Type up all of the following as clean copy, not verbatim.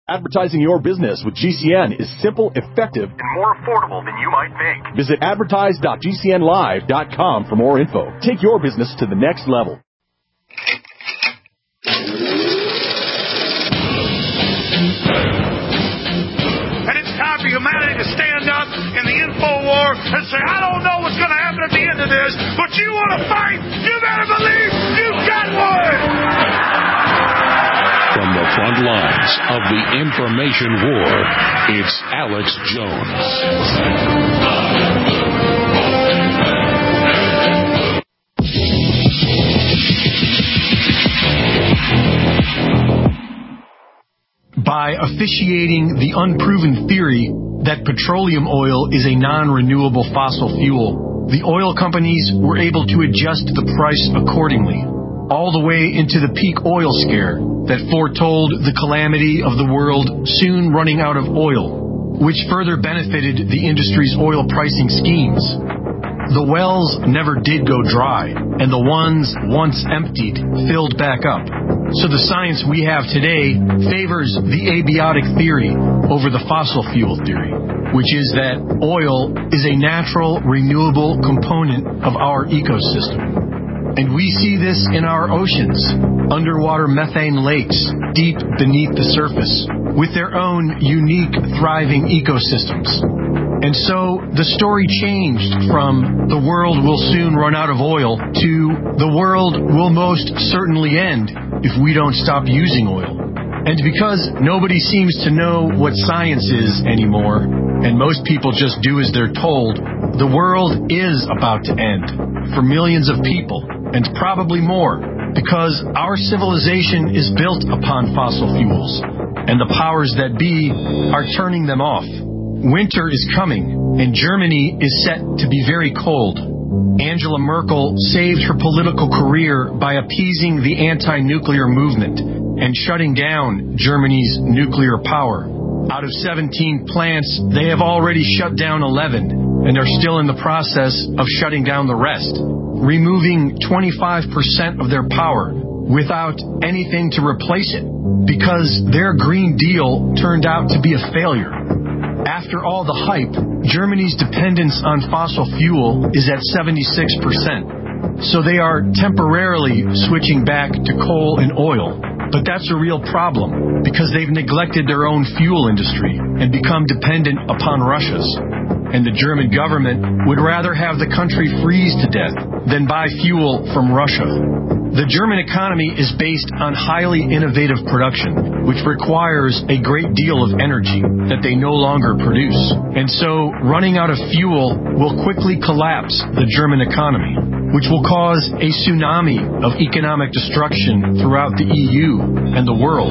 Advertising your business with GCN is simple, effective, and more affordable than you might think. Visit advertise.gcnlive.com for more info. Take your business to the next level. And it's time for humanity to stand up in the info war and say, I don't know what's going to happen at the end of this, but you want to fight, you better believe you got one! From the front lines of the information war, it's Alex Jones. By officiating the unproven theory that petroleum oil is a non-renewable fossil fuel, the oil companies were able to adjust the price accordingly, all the way into the peak oil scare that foretold the calamity of the world soon running out of oil, which further benefited the industry's oil pricing schemes. The wells never did go dry, and the ones once emptied filled back up. So the science we have today favors the abiotic theory over the fossil fuel theory, which is that oil is a natural, renewable component of our ecosystem. And we see this in our oceans, underwater methane lakes deep beneath the surface, with their own unique, thriving ecosystems. And so the story changed from the world will soon run out of oil to the world will most certainly end if we don't stop using oil. And because nobody seems to know what science is anymore, and most people just do as they're told, the world is about to end for millions of people, and probably more, because our civilization is built upon fossil fuels, and the powers that be are turning them off. Winter is coming, and Germany is set to be very cold. Angela Merkel saved her political career by appeasing the anti-nuclear movement and shutting down Germany's nuclear power. Out of 17 plants, they have already shut down 11 and are still in the process of shutting down the rest, removing 25% of their power without anything to replace it, because their Green Deal turned out to be a failure. After all the hype, Germany's dependence on fossil fuel is at 76%. So they are temporarily switching back to coal and oil. But that's a real problem, because they've neglected their own fuel industry and become dependent upon Russia's. And the German government would rather have the country freeze to death than buy fuel from Russia. The German economy is based on highly innovative production, which requires a great deal of energy that they no longer produce. And so running out of fuel will quickly collapse the German economy, which will cause a tsunami of economic destruction throughout the EU and the world.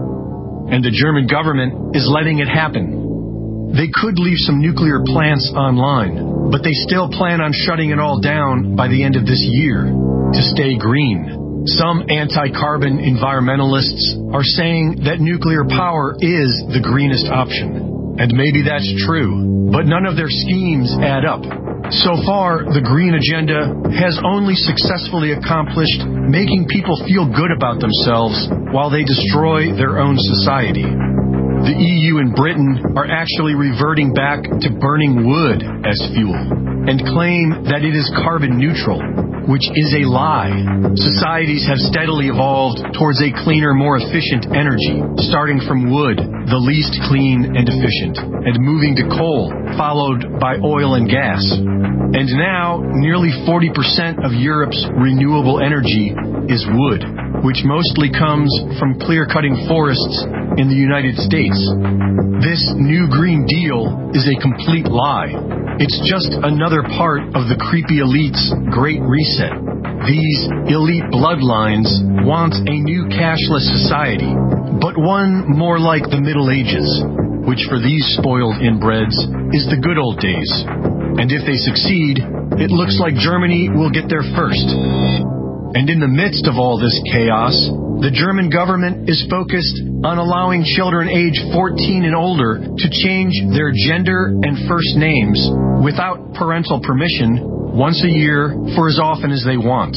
And the German government is letting it happen. They could leave some nuclear plants online, but they still plan on shutting it all down by the end of this year to stay green. Some anti-carbon environmentalists are saying that nuclear power is the greenest option. And maybe that's true, but none of their schemes add up. So far, the green agenda has only successfully accomplished making people feel good about themselves while they destroy their own society. The EU and Britain are actually reverting back to burning wood as fuel and claim that it is carbon neutral, which is a lie. Societies have steadily evolved towards a cleaner, more efficient energy, starting from wood, the least clean and efficient, and moving to coal, followed by oil and gas. And now, nearly 40% of Europe's renewable energy is wood, which mostly comes from clear-cutting forests in the United States. This new Green Deal is a complete lie. It's just another part of the creepy elite's Great Reset. These elite bloodlines want a new cashless society, but one more like the Middle Ages, which for these spoiled inbreds is the good old days. And if they succeed, it looks like Germany will get there first. And in the midst of all this chaos, the German government is focused on allowing children age 14 and older to change their gender and first names without parental permission once a year for as often as they want.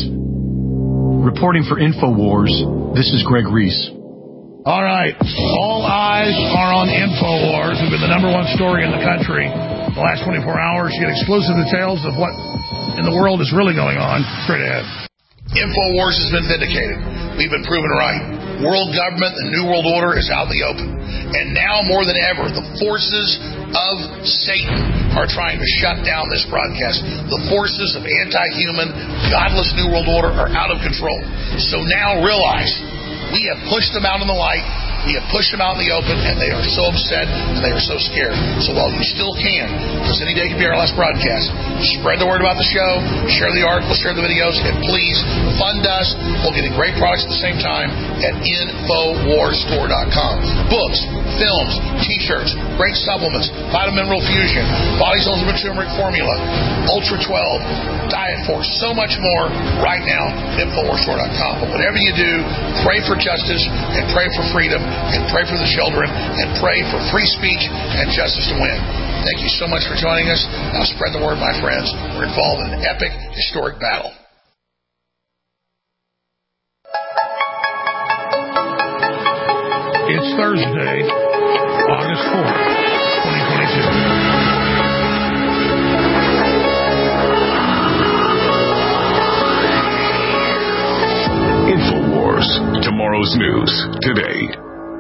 Reporting for InfoWars, this is Greg Reese. All right, all eyes the number one story in the country the last 24 hours. You get exclusive details of what in the world is really going on. Straight ahead. InfoWars has been vindicated. We've been proven right. World government, the New World Order is out in the open. And now more than ever, the forces of Satan are trying to shut down this broadcast. The forces of anti-human, godless New World Order are out of control. So now realize, we have pushed them out in the light. We have pushed them out in the open, and they are so upset, and they are so scared. So while you still can, because any day could be our last broadcast, spread the word about the show, share the articles, share the videos, and please fund us while getting great products at the same time at InfoWarsStore.com. Books, films, t-shirts, great supplements, Vitamin Mineral Fusion, Body's Ultimate Turmeric Formula, Ultra 12, Diet Force, so much more right now at InfoWarsStore.com. But whatever you do, pray for justice and pray for freedom and pray for the children and pray for free speech and justice to win. Thank you so much for joining us. Now spread the word, my friends. We're involved in an epic, historic battle. It's Thursday, August 4th, 2022. InfoWars, tomorrow's news, today.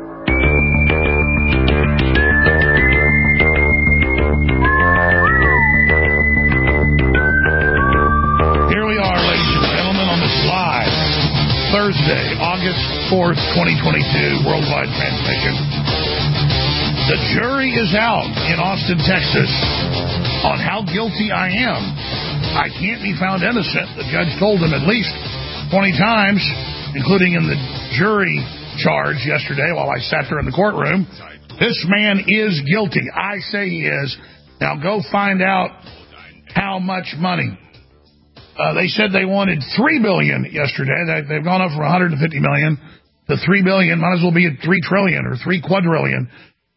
Here we are, ladies and gentlemen, on this live Thursday, August 4th, 2022, worldwide transmission. The jury is out in Austin, Texas, on how guilty I am. I can't be found innocent. The judge told him at least 20 times, including in the jury charge yesterday while I sat there in the courtroom. This man is guilty. I say he is. Now go find out how much money. They said they wanted $3 billion yesterday. They've gone up from $150 million to $3 billion. Might as well be at $3 trillion or $3 quadrillion.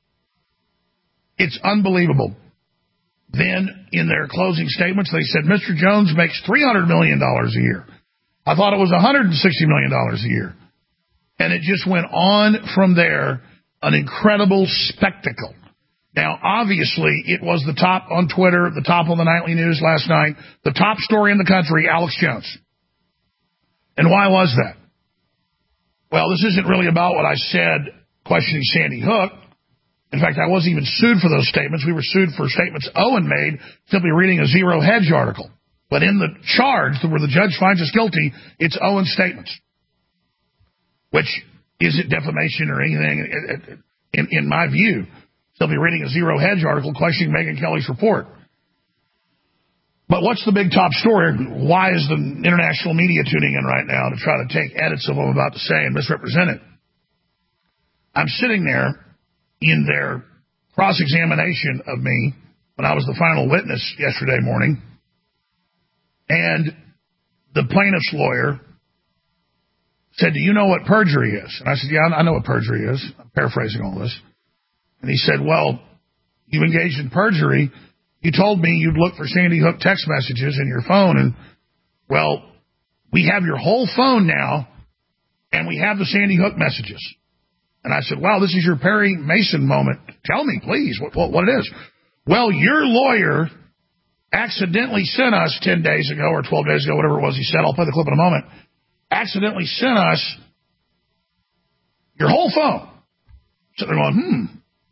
It's unbelievable. Then, in their closing statements, they said Mr. Jones makes $300 million a year. I thought it was $160 million a year. And it just went on from there, an incredible spectacle. Now, obviously, it was the top on Twitter, the top on the nightly news last night, the top story in the country, Alex Jones. And why was that? Well, this isn't really about what I said questioning Sandy Hook. In fact, I wasn't even sued for those statements. We were sued for statements Owen made simply reading a Zero Hedge article. But in the charge where the judge finds us guilty, it's Owen's statements, which isn't defamation or anything in my view. They'll be reading a Zero Hedge article questioning Megyn Kelly's report. But what's the big top story? Why is the international media tuning in right now to try to take edits of what I'm about to say and misrepresent it? I'm sitting there in their cross-examination of me when I was the final witness yesterday morning, and the plaintiff's lawyer said, "Do you know what perjury is?" And I said, "Yeah, I know what perjury is." I'm paraphrasing all this. And he said, "Well, you engaged in perjury. You told me you'd look for Sandy Hook text messages in your phone, and, well, we have your whole phone now, and we have the Sandy Hook messages." And I said, "Wow, this is your Perry Mason moment. Tell me, please, what it is." "Well, your lawyer accidentally sent us 10 days ago or 12 days ago, whatever it was he said, I'll play the clip in a moment, accidentally sent us your whole phone." So they're going,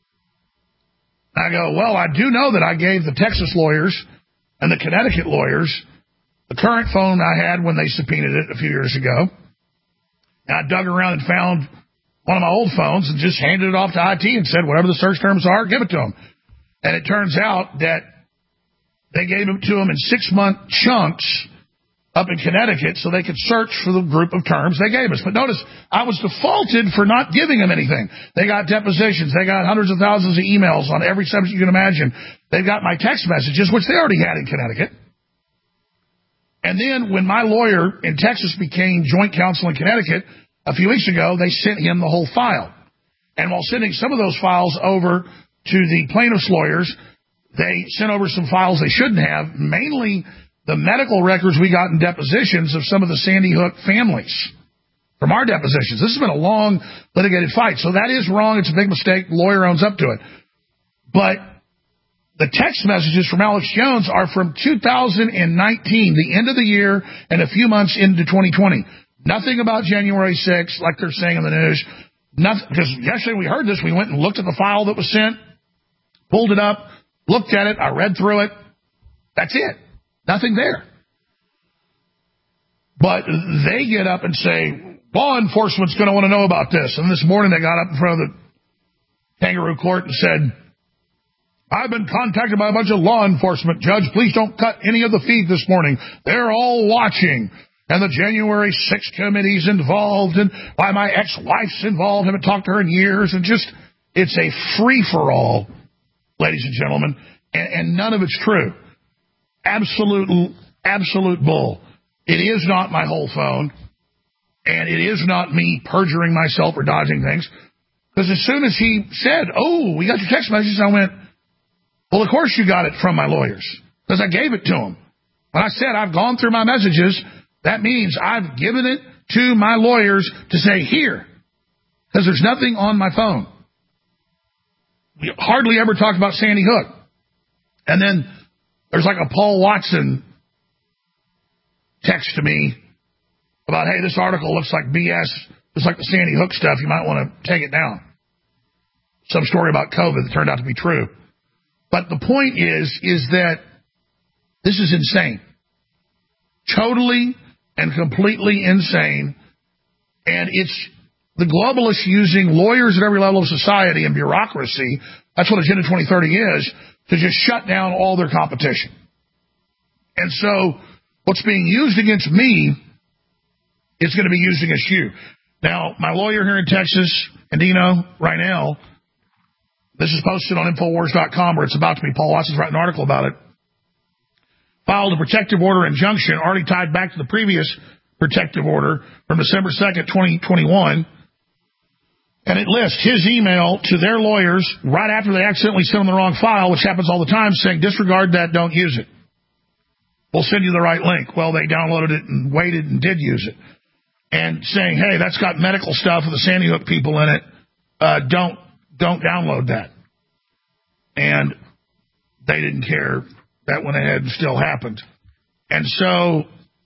I go, "Well, I do know that I gave the Texas lawyers and the Connecticut lawyers the current phone I had when they subpoenaed it a few years ago. And I dug around and found one of my old phones and just handed it off to IT and said, whatever the search terms are, give it to them." And it turns out that they gave it to them in 6-month chunks up in Connecticut so they could search for the group of terms they gave us. But notice, I was defaulted for not giving them anything. They got depositions. They got hundreds of thousands of emails on every subject you can imagine. They've got my text messages, which they already had in Connecticut. And then when my lawyer in Texas became joint counsel in Connecticut a few weeks ago, they sent him the whole file. And while sending some of those files over to the plaintiff's lawyers, they sent over some files they shouldn't have, mainly the medical records we got in depositions of some of the Sandy Hook families from our depositions. This has been a long litigated fight, so that is wrong. It's a big mistake. The lawyer owns up to it. But the text messages from Alex Jones are from 2019, the end of the year, and a few months into 2020. Nothing about January 6th, like they're saying in the news. Nothing, because yesterday we heard this. We went and looked at the file that was sent, pulled it up, looked at it. I read through it. That's it. Nothing there. But they get up and say, law enforcement's going to want to know about this. And this morning they got up in front of the kangaroo court and said, I've been contacted by a bunch of law enforcement. Judge, please don't cut any of the feed this morning. They're all watching. And the January 6th committee's involved, and why my ex-wife's involved. I haven't talked to her in years. And just, it's a free-for-all, ladies and gentlemen. And none of it's true. Absolute bull. It is not my whole phone. And it is not me perjuring myself or dodging things. Because as soon as he said, oh, we got your text messages, I went, well, of course you got it from my lawyers. Because I gave it to them. When I said I've gone through my messages, that means I've given it to my lawyers to say, here. Because there's nothing on my phone. We hardly ever talked about Sandy Hook. And then there's like a Paul Watson text to me about, hey, this article looks like BS. It's like the Sandy Hook stuff. You might want to take it down. Some story about COVID that turned out to be true. But the point is that this is insane. Totally and completely insane. And it's the globalists using lawyers at every level of society and bureaucracy. That's what Agenda 2030 is, to just shut down all their competition. And so what's being used against me is going to be used against you. Now, my lawyer here in Texas, Andino, right now, this is posted on Infowars.com where it's about to be. Paul Watson's writing an article about it. Filed a protective order injunction already tied back to the previous protective order from December 2nd, 2021. And it lists his email to their lawyers right after they accidentally sent them the wrong file, which happens all the time, saying, disregard that, don't use it. We'll send you the right link. Well, they downloaded it and waited and did use it. And saying, hey, that's got medical stuff with the Sandy Hook people in it. Don't download that. And they didn't care. That went ahead and still happened. And so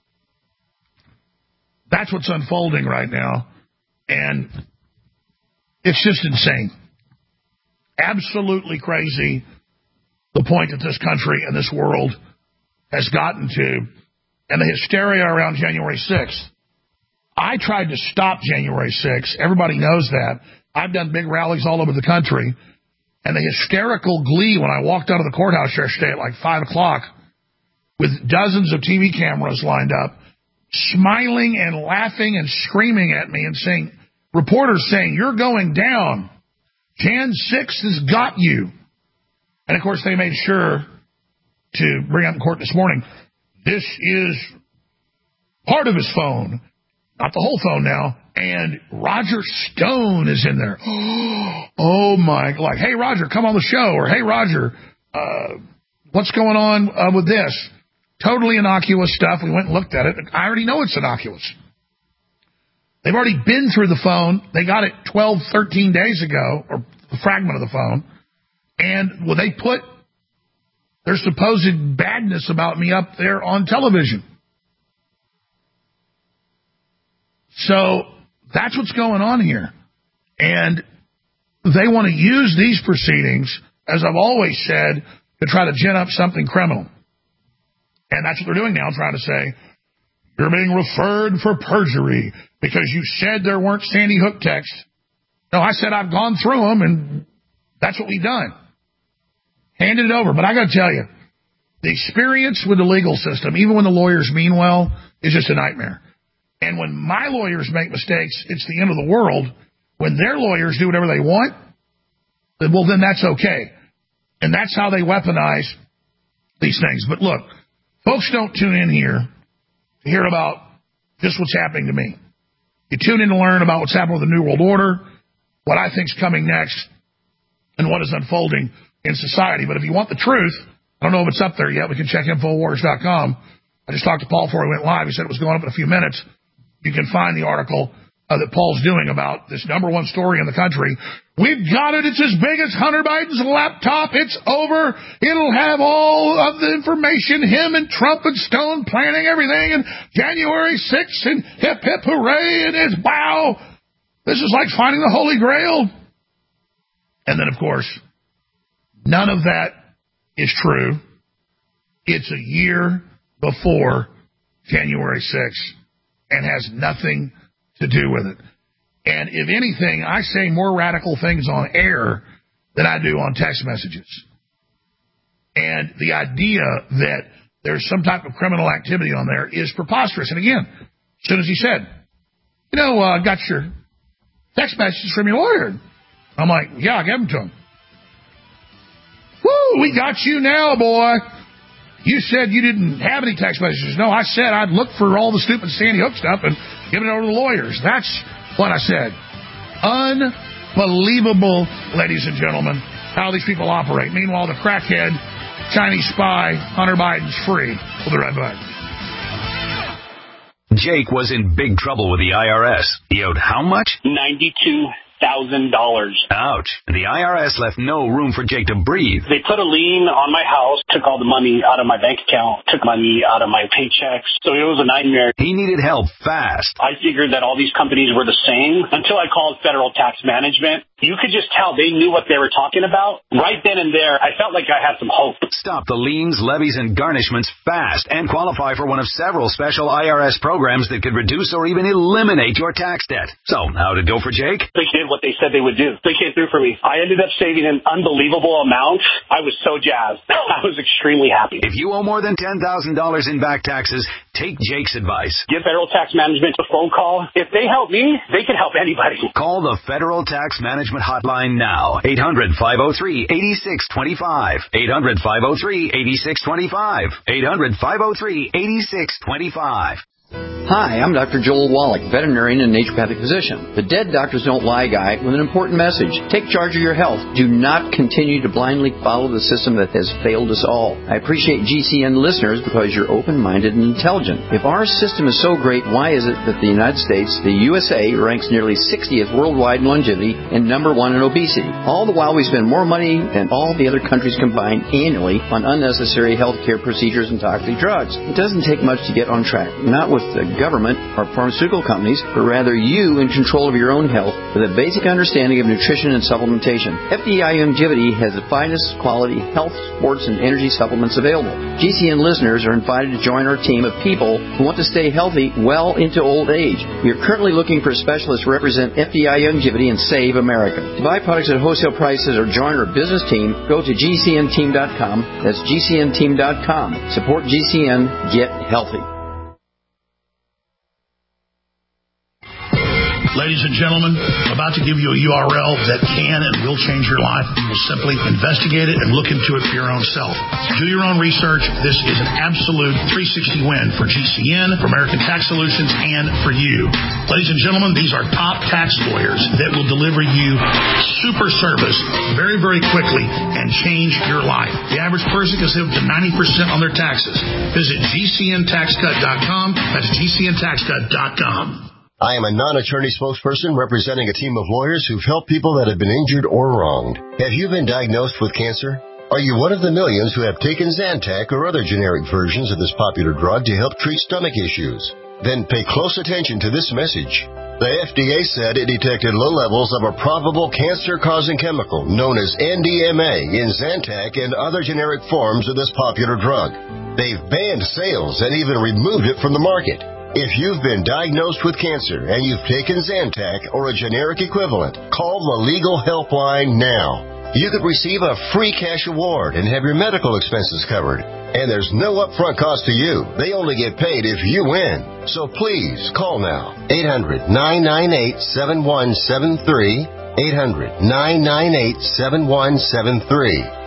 that's what's unfolding right now. And it's just insane. Absolutely crazy, the point that this country and this world has gotten to, and the hysteria around January 6th. I tried to stop January 6th. Everybody knows that. I've done big rallies all over the country. And the hysterical glee when I walked out of the courthouse yesterday at like 5 o'clock with dozens of TV cameras lined up, smiling and laughing and screaming at me and saying, reporters saying, you're going down. Jan 6th has got you. And, of course, they made sure to bring up in court this morning, this is part of his phone, not the whole phone now, and Roger Stone is in there. Oh, my, like, hey, Roger, come on the show, or hey, Roger, what's going on with this? Totally innocuous stuff. We went and looked at it. I already know it's innocuous. They've already been through the phone. They got it 12, 13 days ago, or a fragment of the phone, and well, they put their supposed badness about me up there on television. So that's what's going on here. And they want to use these proceedings, as I've always said, to try to gin up something criminal. And that's what they're doing now, trying to say, you're being referred for perjury because you said there weren't Sandy Hook texts. No, I said I've gone through them, and that's what we've done. Handed it over. But I got to tell you, the experience with the legal system, even when the lawyers mean well, is just a nightmare. And when my lawyers make mistakes, it's the end of the world. When their lawyers do whatever they want, well, then that's okay. And that's how they weaponize these things. But look, folks don't tune in here to hear about just what's happening to me. You tune in to learn about what's happening with the New World Order, what I think's coming next, and what is unfolding in society. But if you want the truth, I don't know if it's up there yet. We can check Infowars.com. I just talked to Paul before we went live. He said it was going up in a few minutes. You can find the article that Paul's doing about this number one story in the country. We've got it. It's as big as Hunter Biden's laptop. It's over. It'll have all of the information, him and Trump and Stone planning everything, and January 6th, and hip, hip, hooray, and it's wow. This is like finding the Holy Grail. And then, of course, none of that is true. It's a year before January 6th and has nothing to do with it. And if anything, I say more radical things on air than I do on text messages. And the idea that there's some type of criminal activity on there is preposterous. And again, as soon as he said, I got your text messages from your lawyer. I'm like, yeah, I gave them to him. Woo, we got you now, boy. You said you didn't have any text messages. No, I said I'd look for all the stupid Sandy Hook stuff and give it over to the lawyers. That's what I said. Unbelievable, ladies and gentlemen, how these people operate. Meanwhile, the crackhead Chinese spy, Hunter Biden's free. We'll be right back. Jake was in big trouble with the IRS. He owed how much? $92,000. Ouch. The IRS left no room for Jake to breathe. They put a lien on my house, took all the money out of my bank account, took money out of my paychecks. So it was a nightmare. He needed help fast. I figured that all these companies were the same until I called Federal Tax Management. You could just tell they knew what they were talking about. Right then and there, I felt like I had some hope. Stop the liens, levies, and garnishments fast and qualify for one of several special IRS programs that could reduce or even eliminate your tax debt. So, how'd it go for Jake? They did what they said they would do. They came through for me. I ended up saving an unbelievable amount. I was so jazzed. I was extremely happy. If you owe more than $10,000 in back taxes, take Jake's advice. Give Federal Tax Management a phone call. If they help me, they can help anybody. Call the Federal Tax Management hotline now. 800-503-8625. 800-503-8625. 800-503-8625. Hi, I'm Dr. Joel Wallach, veterinarian and naturopathic physician. The Dead Doctors Don't Lie guy with an important message. Take charge of your health. Do not continue to blindly follow the system that has failed us all. I appreciate GCN listeners because you're open-minded and intelligent. If our system is so great, why is it that the United States, the USA, ranks nearly 60th worldwide in longevity and number one in obesity? All the while we spend more money than all the other countries combined annually on unnecessary healthcare procedures and toxic drugs. It doesn't take much to get on track. Not with the government or pharmaceutical companies, but rather you in control of your own health with a basic understanding of nutrition and supplementation. FDI Longevity has the finest quality health, sports, and energy supplements available. GCN listeners are invited to join our team of people who want to stay healthy well into old age. We are currently looking for specialists to represent FDI Longevity and Save America. To buy products at wholesale prices or join our business team, go to GCNteam.com. That's GCNteam.com. Support GCN. Get healthy. Ladies and gentlemen, I'm about to give you a URL that can and will change your life. You will simply investigate it and look into it for your own self. Do your own research. This is an absolute 360 win for GCN, for American Tax Solutions, and for you. Ladies and gentlemen, these are top tax lawyers that will deliver you super service very, very quickly and change your life. The average person can save up to 90% on their taxes. Visit GCNTaxCut.com. That's GCNTaxCut.com. I am a non-attorney spokesperson representing a team of lawyers who've helped people that have been injured or wronged. Have you been diagnosed with cancer? Are you one of the millions who have taken Zantac or other generic versions of this popular drug to help treat stomach issues? Then pay close attention to this message. The FDA said it detected low levels of a probable cancer-causing chemical known as NDMA in Zantac and other generic forms of this popular drug. They've banned sales and even removed it from the market. If you've been diagnosed with cancer and you've taken Zantac or a generic equivalent, call the Legal Helpline now. You could receive a free cash award and have your medical expenses covered. And there's no upfront cost to you. They only get paid if you win. So please, call now. 800-998-7173. 800-998-7173.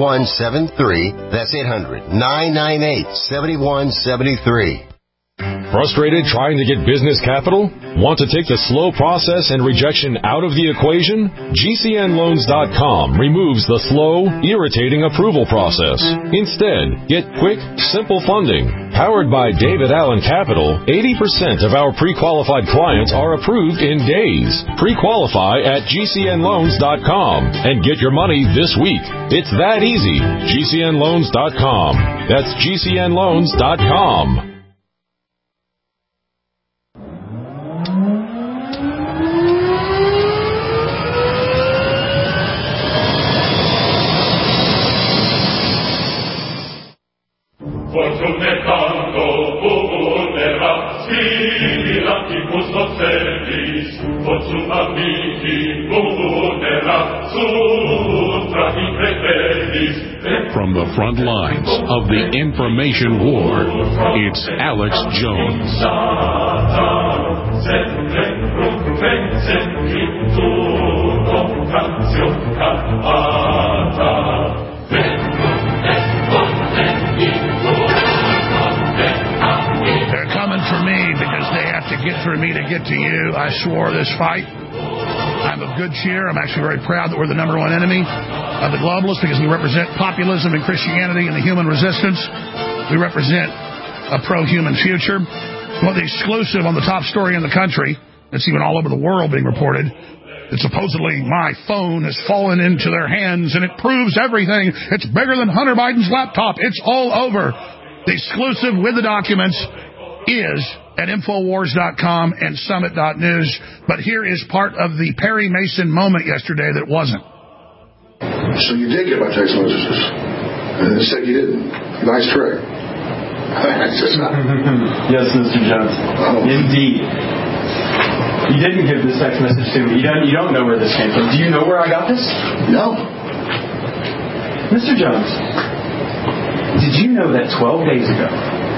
800-998-7173. That's 800-998-7173. Frustrated trying to get business capital? Want to take the slow process and rejection out of the equation? GCNLoans.com removes the slow, irritating approval process. Instead, get quick, simple funding. Powered by David Allen Capital, 80% of our pre-qualified clients are approved in days. Pre-qualify at GCNLoans.com and get your money this week. It's that easy. GCNLoans.com. That's GCNLoans.com. From the front lines of the information war, it's Alex Jones. They're coming for me because they have to get through me to get to you. I swore this fight. I'm of good cheer. I'm actually very proud that we're the number one enemy of the globalists because we represent populism and Christianity and the human resistance. We represent a pro-human future. Well, the exclusive on the top story in the country, it's even all over the world being reported, that supposedly my phone has fallen into their hands and it proves everything. It's bigger than Hunter Biden's laptop. It's all over. The exclusive with the documents is at Infowars.com and Summit.news. But here is part of the Perry Mason moment yesterday that wasn't. So you did get my text messages. And it said you didn't. Nice trick. Yes, Mr. Jones. Oh. Indeed. You didn't give this text message to me. You don't know where this came from. Do you know where I got this? No. Mr. Jones, did you know that 12 days ago,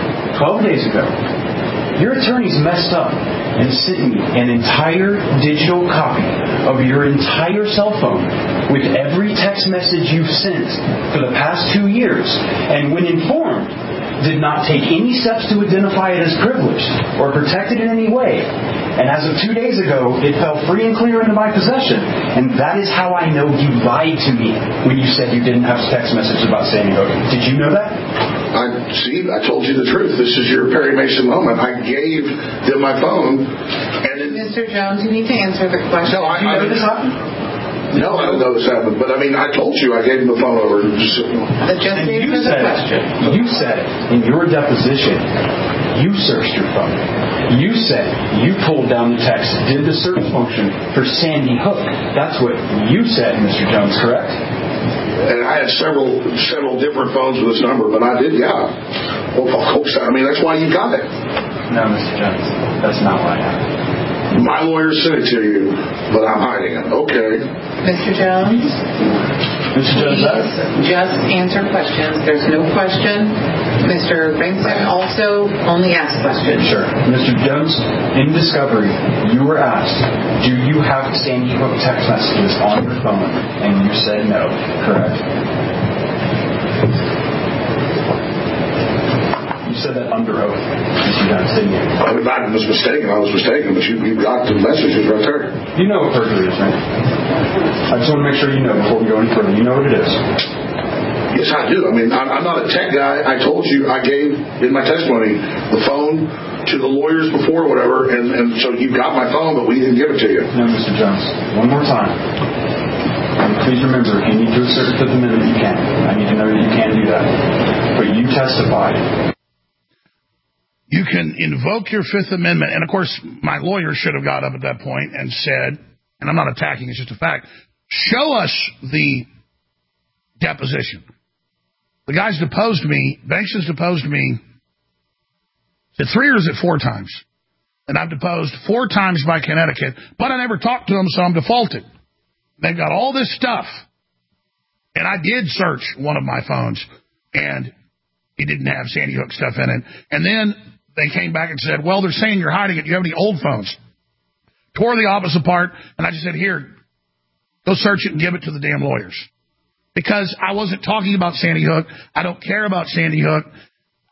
your attorneys messed up and sent me an entire digital copy of your entire cell phone with every text message you've sent for the past 2 years, and when informed, did not take any steps to identify it as privileged or protect it in any way. And as of 2 days ago, it fell free and clear into my possession. And that is how I know you lied to me when you said you didn't have text messages about Sandy Hook. Did you know that? I told you the truth. This is your Perry Mason moment. I gave them my phone. And Mr. Jones, you need to answer the question. No, Did you know this happened? No, I didn't know this happened. But, I told you I gave them the phone over. Just answer the question. You said in your deposition, you searched your phone. You said you pulled down the text, did the search function for Sandy Hook. That's what you said, Mr. Jones, correct? And I had several different phones with this number, but I did, yeah. Well, of course, that's why you got it. No, Mr. Jones, that's not why I have it. My lawyer sent it to you, but I'm hiding it. Okay. Mr. Jones? Mr. Jones, just answer questions. There's no question. Mr. Brinson also only asked questions. Sure. Mr. Jones, in discovery, you were asked, do you have Sandy Hook text messages on your phone? And you said no, correct? You said that under oath, Mr. Jones, didn't you? I was mistaken, but you got the messages right there. You know what perjury is, right? I just want to make sure you know before we go any further. You know what it is. Yes, I do. I'm not a tech guy. I told you I gave, in my testimony, the phone to the lawyers before, whatever, and so you got my phone, but we didn't give it to you. No, Mr. Jones. One more time. And please remember, if you need to assert the Fifth Amendment, you can. I need to know that you can do that. But you testified. You can invoke your Fifth Amendment. And, of course, my lawyer should have got up at that point and said, and I'm not attacking, it's just a fact, show us the deposition. The guys deposed me, Banks has deposed me, is it 3 or is it 4 times? And I've deposed 4 times by Connecticut, but I never talked to them, so I'm defaulted. They've got all this stuff. And I did search one of my phones, and it didn't have Sandy Hook stuff in it. And then they came back and said, well, they're saying you're hiding it. Do you have any old phones? Tore the office apart, and I just said, here, go search it and give it to the damn lawyers. Because I wasn't talking about Sandy Hook. I don't care about Sandy Hook.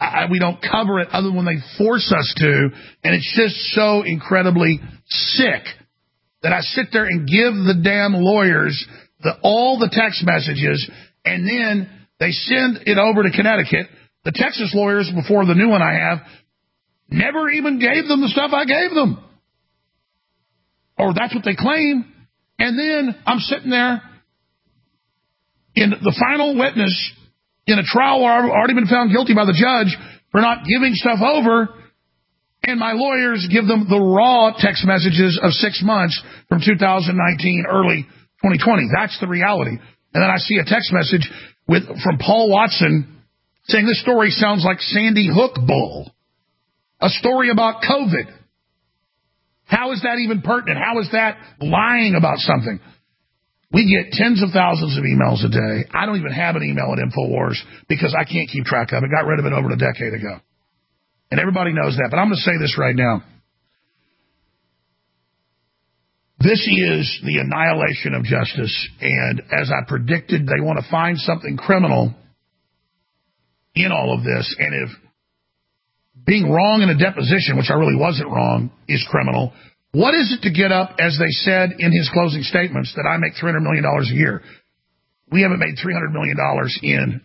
we don't cover it other than when they force us to, and it's just so incredibly sick that I sit there and give the damn lawyers all the text messages, and then they send it over to Connecticut. The Texas lawyers, before the new one I have, never even gave them the stuff I gave them. Or that's what they claim. And then I'm sitting there in the final witness in a trial where I've already been found guilty by the judge for not giving stuff over, and my lawyers give them the raw text messages of 6 months from 2019, early 2020. That's the reality. And then I see a text message from Paul Watson saying this story sounds like Sandy Hook bull, a story about COVID. How is that even pertinent? How is that lying about something? We get tens of thousands of emails a day. I don't even have an email at InfoWars because I can't keep track of it. Got rid of it over a decade ago. And everybody knows that. But I'm going to say this right now. This is the annihilation of justice. And as I predicted, they want to find something criminal in all of this. And if being wrong in a deposition, which I really wasn't wrong, is criminal, what is it to get up, as they said in his closing statements, that I make $300 million a year? We haven't made $300 million in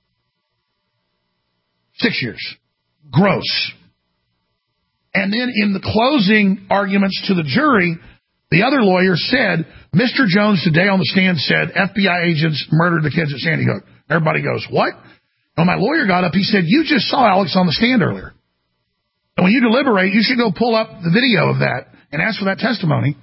6 years. Gross. And then in the closing arguments to the jury, the other lawyer said, Mr. Jones today on the stand said FBI agents murdered the kids at Sandy Hook. Everybody goes, what? And when my lawyer got up, he said, you just saw Alex on the stand earlier. And when you deliberate, you should go pull up the video of that and ask for that testimony.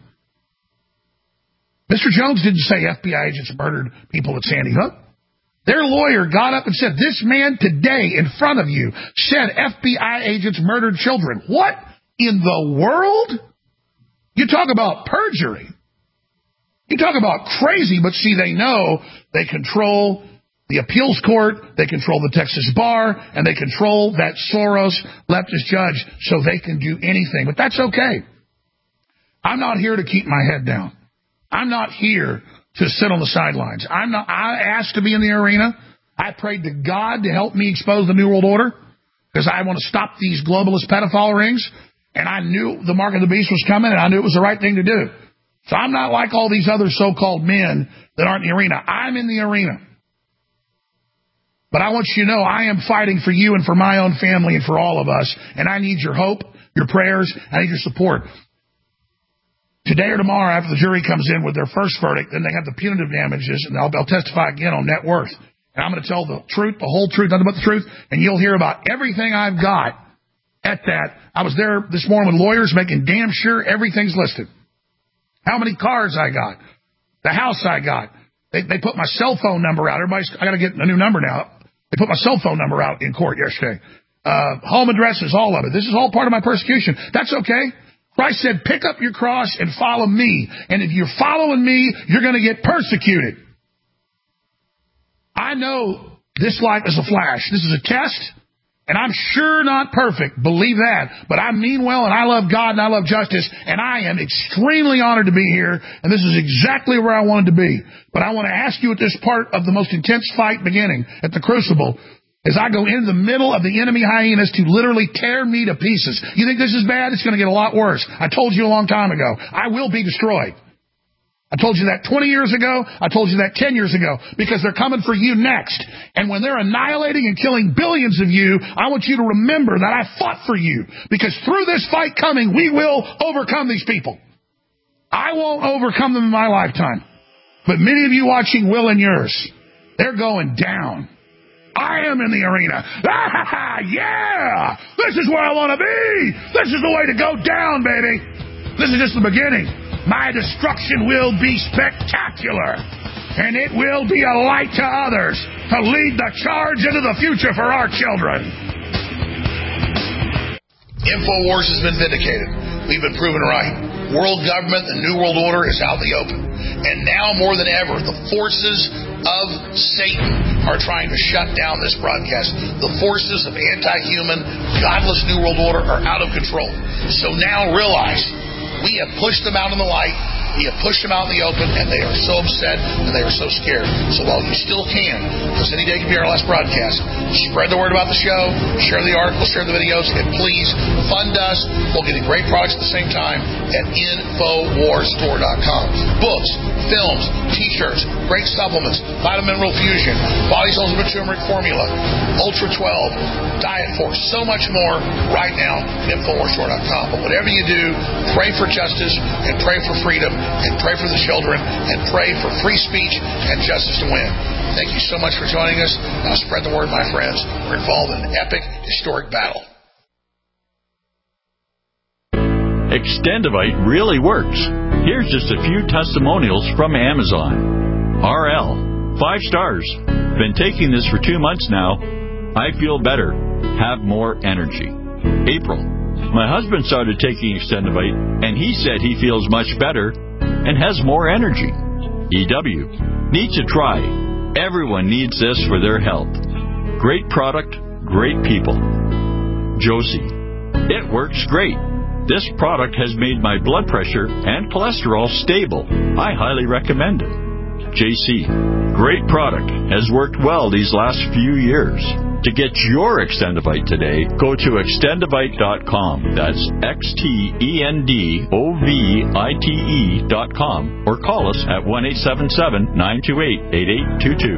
Mr. Jones didn't say FBI agents murdered people at Sandy Hook. Their lawyer got up and said, this man today in front of you said FBI agents murdered children. What in the world? You talk about perjury. You talk about crazy, but see, they know they control the appeals court, they control the Texas bar, and they control that Soros leftist judge so they can do anything. But that's okay. I'm not here to keep my head down. I'm not here to sit on the sidelines. I asked to be in the arena. I prayed to God to help me expose the New World Order because I want to stop these globalist pedophile rings. And I knew the mark of the beast was coming, and I knew it was the right thing to do. So I'm not like all these other so-called men that aren't in the arena. I'm in the arena. But I want you to know I am fighting for you and for my own family and for all of us. And I need your hope, your prayers, I need your support. Today or tomorrow, after the jury comes in with their first verdict, then they have the punitive damages, and they'll testify again on net worth. And I'm going to tell the truth, the whole truth, nothing but the truth, and you'll hear about everything I've got at that. I was there this morning with lawyers making damn sure everything's listed. How many cars I got, the house I got. They put my cell phone number out. I got to get a new number now. They put my cell phone number out in court yesterday. Home addresses, all of it. This is all part of my persecution. That's okay. Christ said, pick up your cross and follow me. And if you're following me, you're going to get persecuted. I know this life is a flash. This is a test, and I'm sure not perfect. Believe that. But I mean well, and I love God, and I love justice, and I am extremely honored to be here, and this is exactly where I wanted to be. But I want to ask you at this part of the most intense fight beginning, at the crucible, as I go into the middle of the enemy hyenas to literally tear me to pieces. You think this is bad? It's going to get a lot worse. I told you a long time ago. I will be destroyed. I told you that 20 years ago. I told you that 10 years ago. Because they're coming for you next. And when they're annihilating and killing billions of you, I want you to remember that I fought for you. Because through this fight coming, we will overcome these people. I won't overcome them in my lifetime. But many of you watching will in yours. They're going down. I am in the arena. Yeah! This is where I want to be! This is the way to go down, baby! This is just the beginning. My destruction will be spectacular. And it will be a light to others to lead the charge into the future for our children. InfoWars has been vindicated. We've been proven right. World government, the New World Order is out in the open. And now more than ever, the forces of Satan are trying to shut down this broadcast. The forces of anti-human, godless New World Order are out of control. So now realize we have pushed them out in the light. We have pushed them out in the open, and they are so upset, and they are so scared. So while you still can, because any day can be our last broadcast, spread the word about the show, share the articles, share the videos, and please fund us while getting great products at the same time at InfoWarsStore.com. Books, films, t-shirts, great supplements, Vitamin Mineral Fusion, Body Cells and Turmeric Formula, Ultra 12, Diet Force, so much more right now at InfoWarsStore.com. But whatever you do, pray for justice, and pray for freedom, and pray for the children, and pray for free speech and justice to win. Thank you so much for joining us. Now spread the word, my friends. We're involved in an epic, historic battle. Extendivite really works. Here's just a few testimonials from Amazon. RL, 5 stars. Been taking this for 2 months now. I feel better. Have more energy. April, my husband started taking Extendivite, and he said he feels much better and has more energy. EW, need to try. Everyone needs this for their health. Great product, great people. Josie, it works great. This product has made my blood pressure and cholesterol stable. I highly recommend it. JC, great product. Has worked well these last few years. To get your Extendivite today, go to extendivite.com. That's XTENDOVITE.com or call us at 1-877-928-8822.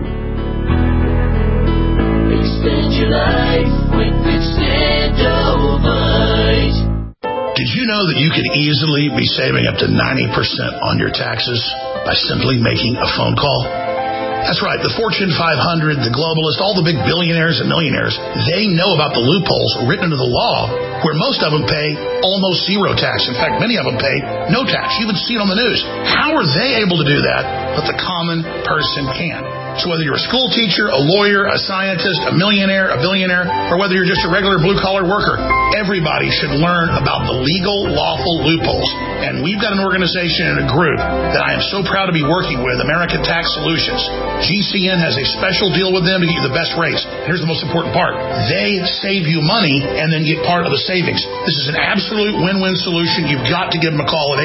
Extend your life with Extendivite. Did you know that you could easily be saving up to 90% on your taxes by simply making a phone call? That's right. The Fortune 500, the globalists, all the big billionaires and millionaires, they know about the loopholes written into the law where most of them pay almost zero tax. In fact, many of them pay no tax. You even see it on the news. How are they able to do that, but the common person can't? So whether you're a school teacher, a lawyer, a scientist, a millionaire, a billionaire, or whether you're just a regular blue-collar worker, everybody should learn about the legal, lawful loopholes. And we've got an organization and a group that I am so proud to be working with, American Tax Solutions. GCN has a special deal with them to get you the best rates. Here's the most important part. They save you money and then get part of the savings. This is an absolute win-win solution. You've got to give them a call at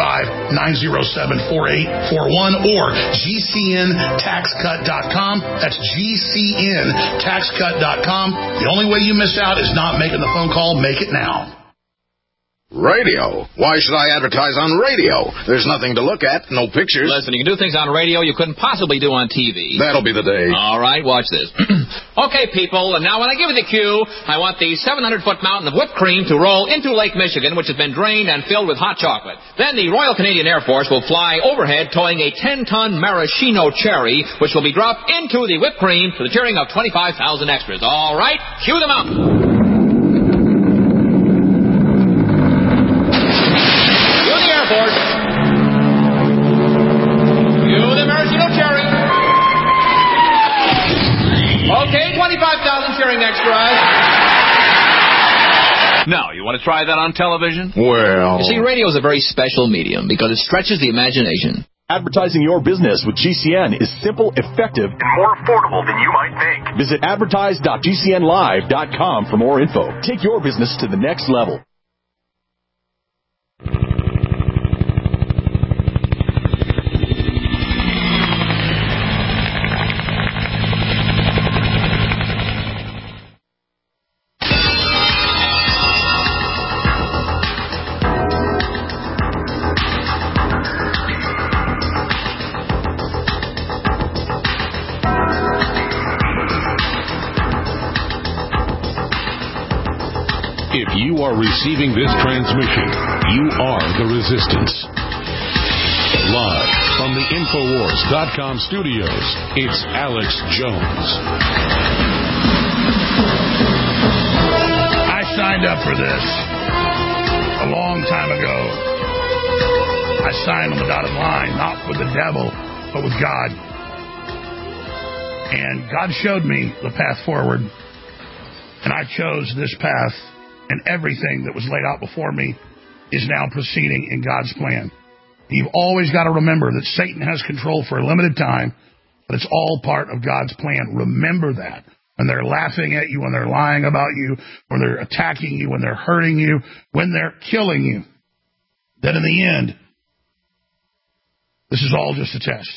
855-907-4841 or GCNTaxCut.com. That's GCNTaxCut.com. The only way you miss out is not making the phone call. Make it now. Radio? Why should I advertise on radio? There's nothing to look at, no pictures. Listen, you can do things on radio you couldn't possibly do on TV. That'll be the day. All right, watch this. Okay, people, and now when I give you the cue, I want the 700-foot mountain of whipped cream to roll into Lake Michigan, which has been drained and filled with hot chocolate. Then the Royal Canadian Air Force will fly overhead towing a 10-ton maraschino cherry, which will be dropped into the whipped cream to the cheering of 25,000 extras. All right, cue them up. Okay, 25,000 cheering extras. Now, you want to try that on television? Well... You see, radio is a very special medium because it stretches the imagination. Advertising your business with GCN is simple, effective, and more affordable than you might think. Visit advertise.gcnlive.com for more info. Take your business to the next level. If you are receiving this transmission, you are the resistance. Live from the Infowars.com studios, it's Alex Jones. I signed up for this a long time ago. I signed on the dotted line, not with the devil, but with God. And God showed me the path forward, and I chose this path. And everything that was laid out before me is now proceeding in God's plan. You've always got to remember that Satan has control for a limited time, but it's all part of God's plan. Remember that. When they're laughing at you, when they're lying about you, when they're attacking you, when they're hurting you, when they're killing you, that in the end, This is all just a test.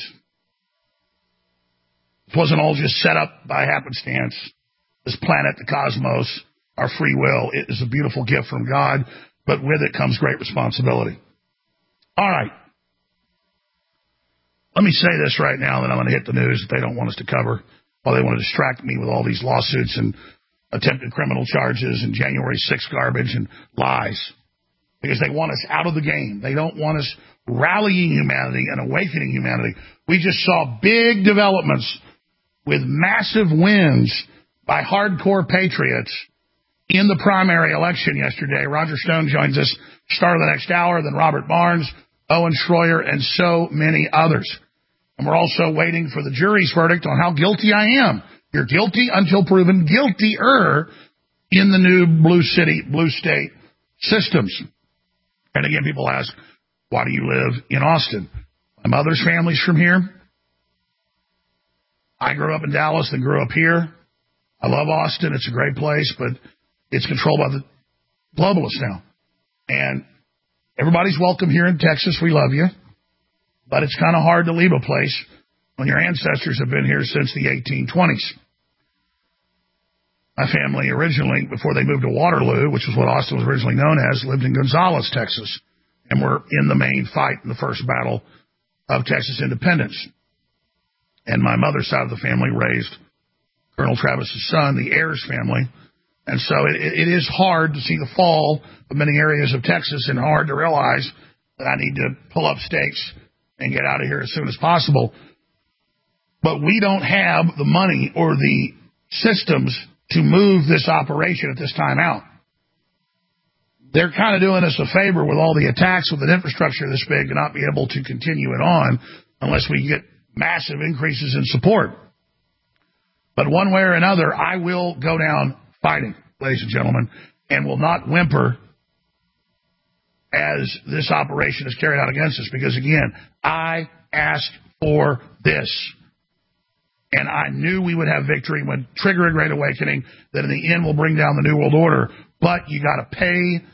It wasn't all just set up by happenstance. This planet, the cosmos, our free will, it is a beautiful gift from God, but with it comes great responsibility. All right. Let me say this right now, then I'm going to hit the news that they don't want us to cover, while they want to distract me with all these lawsuits and attempted criminal charges and January 6th garbage and lies. Because they want us out of the game. They don't want us rallying humanity and awakening humanity. We just saw big developments with massive wins by hardcore patriots in the primary election yesterday. Roger Stone joins us, start of the next hour, then Robert Barnes, Owen Schroyer, and so many others. And we're also waiting for the jury's verdict on how guilty I am. You're guilty until proven guiltier in the new blue state systems. And again, people ask, why do you live in Austin? My mother's family's from here. I grew up in Dallas, then grew up here. I love Austin. It's a great place, but it's controlled by the globalists now. And everybody's welcome here in Texas. We love you. But it's kind of hard to leave a place when your ancestors have been here since the 1820s. My family originally, before they moved to Waterloo, which is what Austin was originally known as, lived in Gonzales, Texas, and were in the main fight in the first battle of Texas independence. And my mother's side of the family raised Colonel Travis's son, the Ayers family. And so it is hard to see the fall of many areas of Texas and hard to realize that I need to pull up stakes and get out of here as soon as possible. But we don't have the money or the systems to move this operation at this time out. They're kind of doing us a favor with all the attacks with an infrastructure this big to not be able to continue it on unless we get massive increases in support. But one way or another, I will go down fighting, ladies and gentlemen, and will not whimper as this operation is carried out against us. Because, again, I asked for this. And I knew we would have victory when trigger a great awakening, that in the end will bring down the New World Order. But you got to pay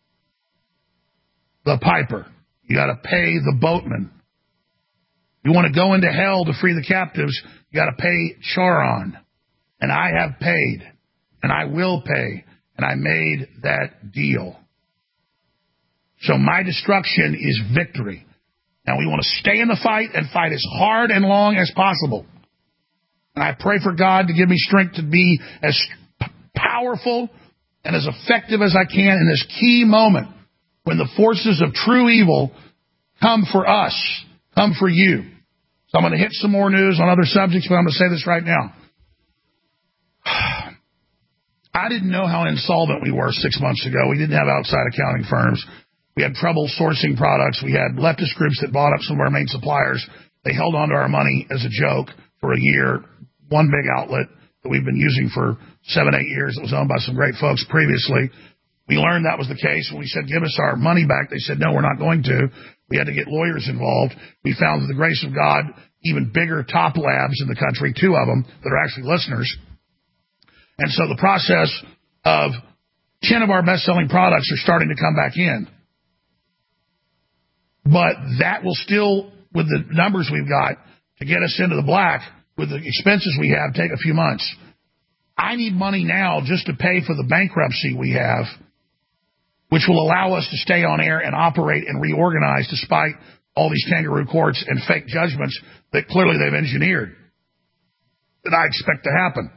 the piper. You got to pay the boatman. You want to go into hell to free the captives, you got to pay Charon. And I have paid. And I will pay. And I made that deal. So my destruction is victory. Now we want to stay in the fight and fight as hard and long as possible. And I pray for God to give me strength to be as powerful and as effective as I can in this key moment when the forces of true evil come for us, come for you. So I'm going to hit some more news on other subjects, but I'm going to say this right now. I didn't know how insolvent we were 6 months ago. We didn't have outside accounting firms. We had trouble sourcing products. We had leftist groups that bought up some of our main suppliers. They held on to our money as a joke for a year. One big outlet that we've been using for 7-8 years that was owned by some great folks previously. We learned that was the case. When we said, give us our money back, they said, no, we're not going to. We had to get lawyers involved. We found, with the grace of God, even bigger top labs in the country, 2 of them, that are actually listeners. And so the process of 10 of our best-selling products are starting to come back in. But that will still, with the numbers we've got, to get us into the black, with the expenses we have, take a few months. I need money now just to pay for the bankruptcy we have, which will allow us to stay on air and operate and reorganize despite all these kangaroo courts and fake judgments that clearly they've engineered, that I expect to happen.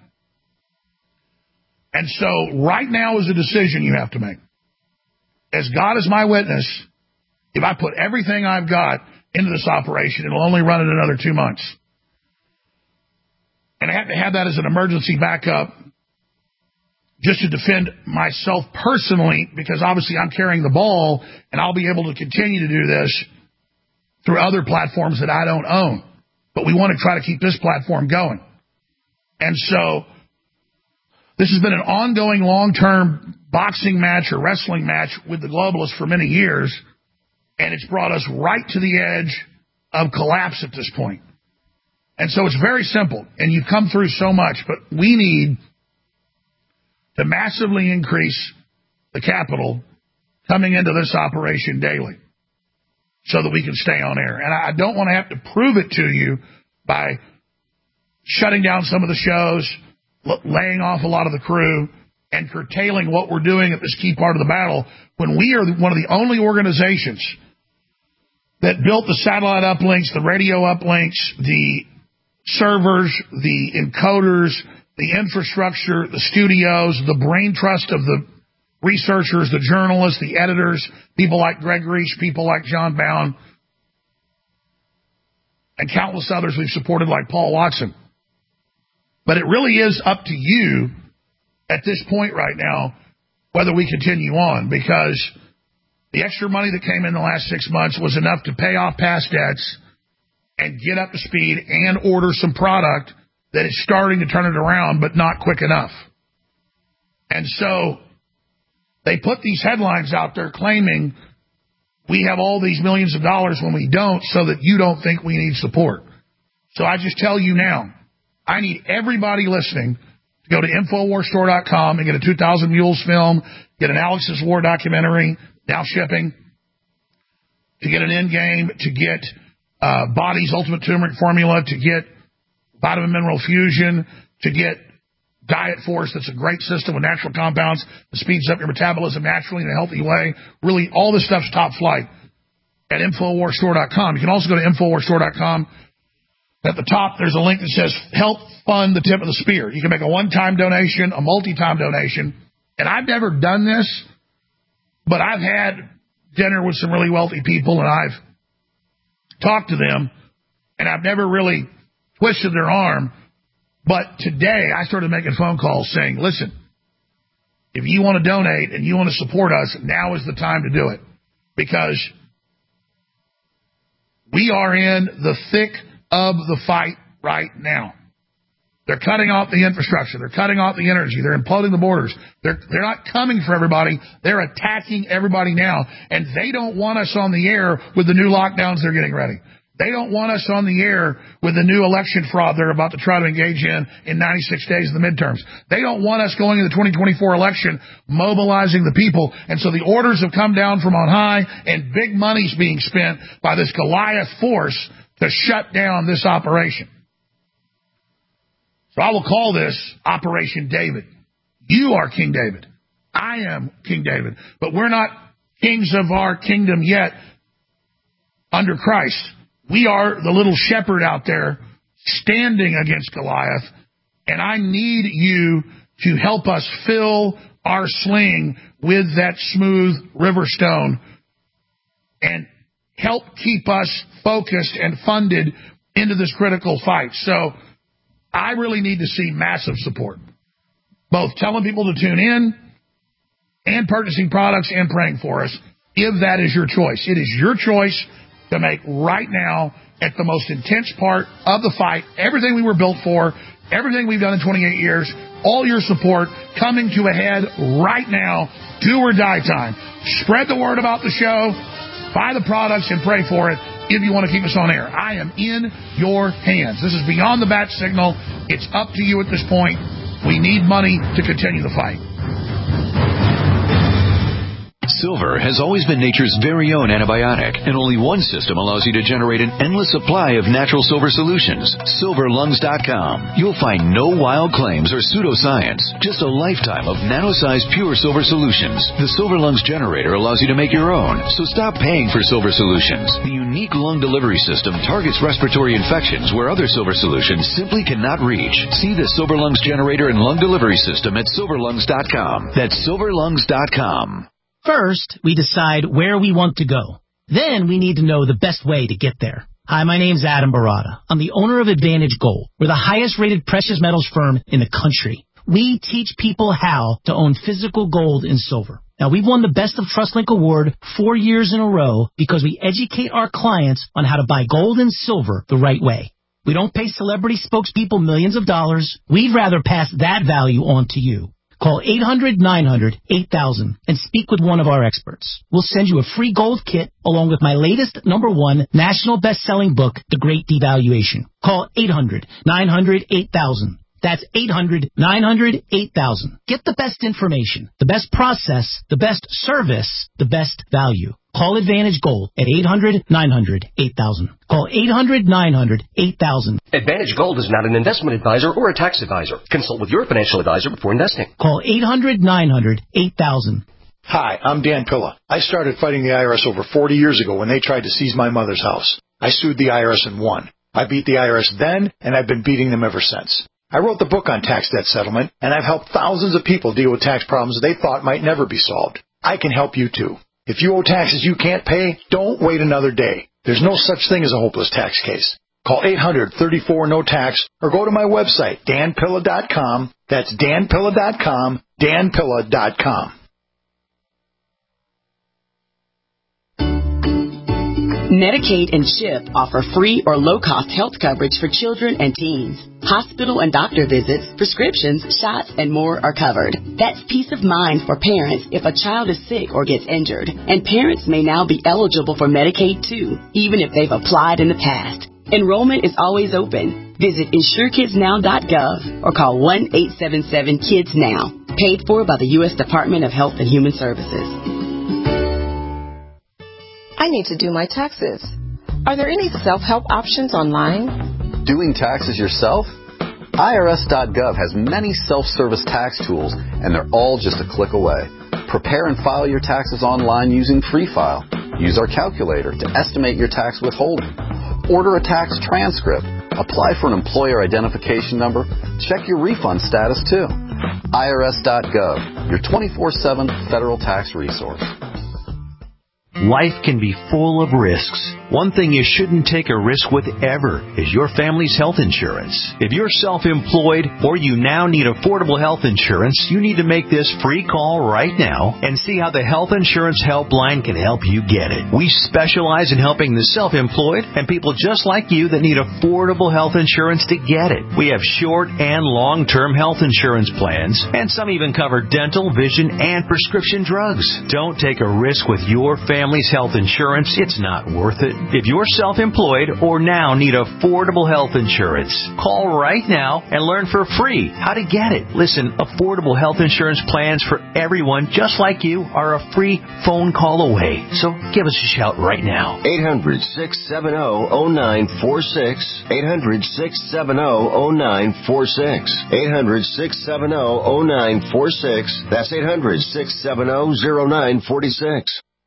And so right now is a decision you have to make. As God is my witness, if I put everything I've got into this operation, it'll only run it another 2 months. And I have to have that as an emergency backup just to defend myself personally, because obviously I'm carrying the ball, and I'll be able to continue to do this through other platforms that I don't own. But we want to try to keep this platform going. And so this has been an ongoing long-term boxing match or wrestling match with the globalists for many years, and it's brought us right to the edge of collapse at this point. And so it's very simple, and you've come through so much, but we need to massively increase the capital coming into this operation daily. so that we can stay on air. And I don't want to have to prove it to you by shutting down some of the shows, laying off a lot of the crew, and curtailing what we're doing at this key part of the battle when we are one of the only organizations that built the satellite uplinks, the radio uplinks, the servers, the encoders, the infrastructure, the studios, the brain trust of the researchers, the journalists, the editors, people like Greg Reich, people like John Bound, and countless others we've supported like Paul Watson. But it really is up to you at this point right now whether we continue on, because the extra money that came in the last 6 months was enough to pay off past debts and get up to speed and order some product that is starting to turn it around, but not quick enough. And so they put these headlines out there claiming we have all these millions of dollars when we don't, so that you don't think we need support. So I just tell you now, I need everybody listening to go to InfoWarsStore.com and get a 2000 Mules film, get an Alex's War documentary, now shipping, to get an Endgame, to get Body's Ultimate Turmeric Formula, to get Vitamin Mineral Fusion, to get Diet Force. That's a great system with natural compounds that speeds up your metabolism naturally in a healthy way. Really, all this stuff's top flight at InfoWarsStore.com. You can also go to InfoWarsStore.com. At the top, there's a link that says Help Fund the Tip of the Spear. You can make a one-time donation, a multi-time donation. And I've never done this, but I've had dinner with some really wealthy people, and I've talked to them, and I've never really twisted their arm. But today, I started making phone calls saying, listen, if you want to donate and you want to support us, now is the time to do it. Because we are in the thick of the fight right now. They're cutting off the infrastructure. They're cutting off the energy. They're imploding the borders. They're not coming for everybody. They're attacking everybody now. And they don't want us on the air with the new lockdowns they're getting ready. They don't want us on the air with the new election fraud they're about to try to engage in 96 days of the midterms. They don't want us going into the 2024 election mobilizing the people. And so the orders have come down from on high, and big money's being spent by this Goliath force to shut down this operation. So I will call this Operation David. You are King David. I am King David. But we're not kings of our kingdom yet under Christ. We are the little shepherd out there standing against Goliath, and I need you to help us fill our sling with that smooth river stone and help keep us focused and funded into this critical fight. So I really need to see massive support, both telling people to tune in and purchasing products and praying for us, if that is your choice. It is your choice to make right now at the most intense part of the fight, everything we were built for, everything we've done in 28 years, all your support coming to a head right now, do or die time. Spread the word about the show, buy the products, and pray for it if you want to keep us on air. I am in your hands. This is beyond the bat signal. It's up to you at this point. We need money to continue the fight. Silver has always been nature's very own antibiotic, and only one system allows you to generate an endless supply of natural silver solutions. SilverLungs.com. You'll find no wild claims or pseudoscience, just a lifetime of nano-sized pure silver solutions. The Silver Lungs generator allows you to make your own, so stop paying for silver solutions. The unique lung delivery system targets respiratory infections where other silver solutions simply cannot reach. See the Silver Lungs generator and lung delivery system at SilverLungs.com. That's SilverLungs.com. First, we decide where we want to go. Then we need to know the best way to get there. Hi, my name's Adam Barada. I'm the owner of Advantage Gold. We're the highest rated precious metals firm in the country. We teach people how to own physical gold and silver. Now, we've won the Best of TrustLink Award 4 years in a row because we educate our clients on how to buy gold and silver the right way. We don't pay celebrity spokespeople millions of dollars. We'd rather pass that value on to you. Call 800-900-8000 and speak with one of our experts. We'll send you a free gold kit along with my latest #1 national best-selling book, The Great Devaluation. Call 800-900-8000. That's 800-900-8000. Get the best information, the best process, the best service, the best value. Call Advantage Gold at 800-900-8000. Call 800-900-8000. Advantage Gold is not an investment advisor or a tax advisor. Consult with your financial advisor before investing. Call 800-900-8000. Hi, I'm Dan Pilla. I started fighting the IRS over 40 years ago when they tried to seize my mother's house. I sued the IRS and won. I beat the IRS then, and I've been beating them ever since. I wrote the book on tax debt settlement, and I've helped thousands of people deal with tax problems they thought might never be solved. I can help you too. If you owe taxes you can't pay, don't wait another day. There's no such thing as a hopeless tax case. Call 800-34-NO-TAX or go to my website, danpilla.com. That's danpilla.com, danpilla.com. Medicaid and CHIP offer free or low-cost health coverage for children and teens. Hospital and doctor visits, prescriptions, shots, and more are covered. That's peace of mind for parents if a child is sick or gets injured. And parents may now be eligible for Medicaid, too, even if they've applied in the past. Enrollment is always open. Visit InsureKidsNow.gov or call 1-877-KIDS-NOW. Paid for by the U.S. Department of Health and Human Services. I need to do my taxes. Are there any self-help options online? Doing taxes yourself? IRS.gov has many self-service tax tools, and they're all just a click away. Prepare and file your taxes online using Free File. Use our calculator to estimate your tax withholding. Order a tax transcript. Apply for an employer identification number. Check your refund status, too. IRS.gov, your 24/7 federal tax resource. Life can be full of risks. One thing you shouldn't take a risk with ever is your family's health insurance. If you're self-employed or you now need affordable health insurance, you need to make this free call right now and see how the Health Insurance Helpline can help you get it. We specialize in helping the self-employed and people just like you that need affordable health insurance to get it. We have short and long-term health insurance plans, and some even cover dental, vision, and prescription drugs. Don't take a risk with your family's health insurance. It's not worth it. If you're self-employed or now need affordable health insurance, call right now and learn for free how to get it. Listen, affordable health insurance plans for everyone just like you are a free phone call away. So give us a shout right now. 800-670-0946. 800-670-0946. 800-670-0946. That's 800-670-0946.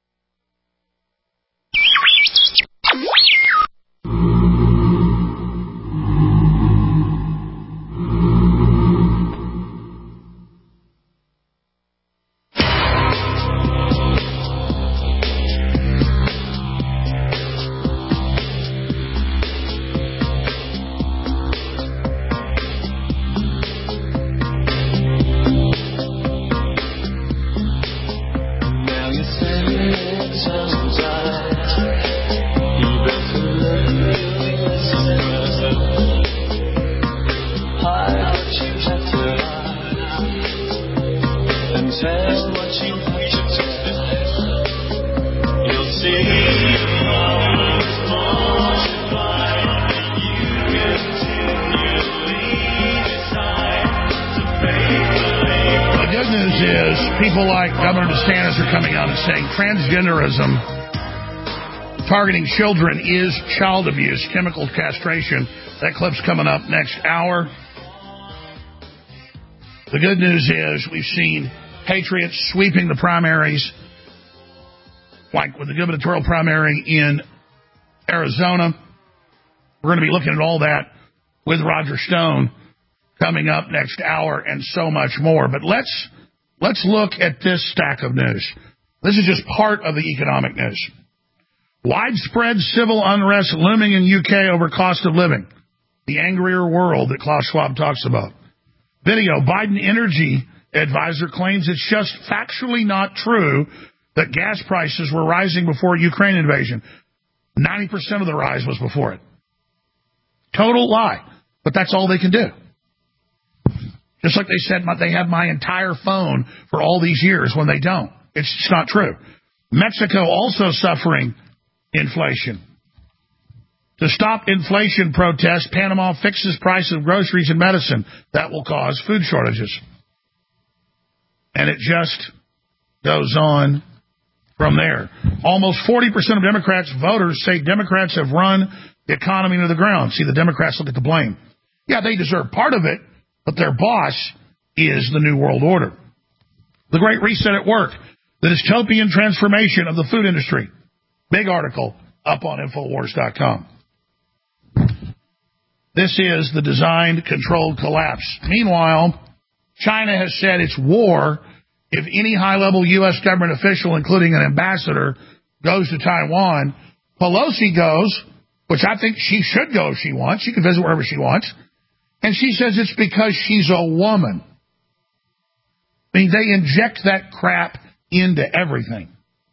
Transgenderism targeting children is child abuse, chemical castration. That clip's coming up next hour. The good news is we've seen patriots sweeping the primaries, like with the gubernatorial primary in Arizona. We're going to be looking at all that with Roger Stone coming up next hour and so much more. But let's look at this stack of news. This is just part of the economic news. Widespread civil unrest looming in UK over cost of living. The angrier world that Klaus Schwab talks about. Video, Biden energy advisor claims it's just factually not true that gas prices were rising before Ukraine invasion. 90% of the rise was before it. Total lie. But that's all they can do. Just like they said they have my entire phone for all these years when they don't. It's just not true. Mexico also suffering inflation. To stop inflation protests, Panama fixes price of groceries and medicine. That will cause food shortages. And it just goes on from there. Almost 40% of Democrats voters say Democrats have run the economy to the ground. See, the Democrats look at the blame. Yeah, they deserve part of it, but their boss is the New World Order. The Great Reset at work. The dystopian transformation of the food industry. Big article up on Infowars.com. This is the designed, controlled collapse. Meanwhile, China has said it's war if any high-level U.S. government official, including an ambassador, goes to Taiwan. Pelosi goes, which I think she should go if she wants. She can visit wherever she wants. And she says it's because she's a woman. I mean, they inject that crap into everything.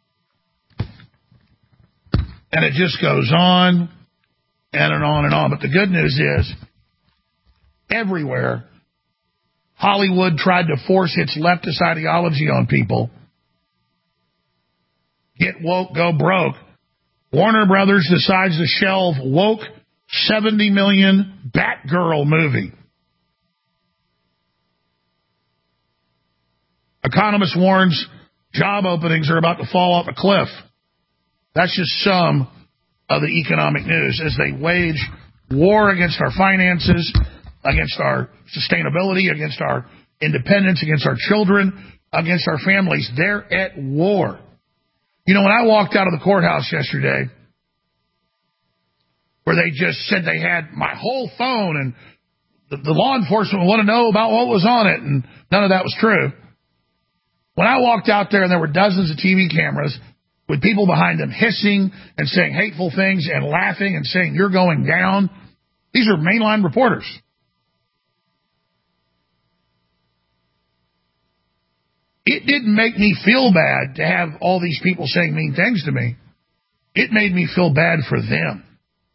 And it just goes on and on and on. But the good news is, everywhere, Hollywood tried to force its leftist ideology on people. Get woke, go broke. Warner Brothers decides to shelve woke $70 million Batgirl movie. Economist warns job openings are about to fall off a cliff. That's just some of the economic news as they wage war against our finances, against our sustainability, against our independence, against our children, against our families. They're at war. You know, when I walked out of the courthouse yesterday, where they just said they had my whole phone and the law enforcement wanted to know about what was on it, and none of that was true. When I walked out there and there were dozens of TV cameras with people behind them hissing and saying hateful things and laughing and saying, you're going down, these are mainline reporters. It didn't make me feel bad to have all these people saying mean things to me. It made me feel bad for them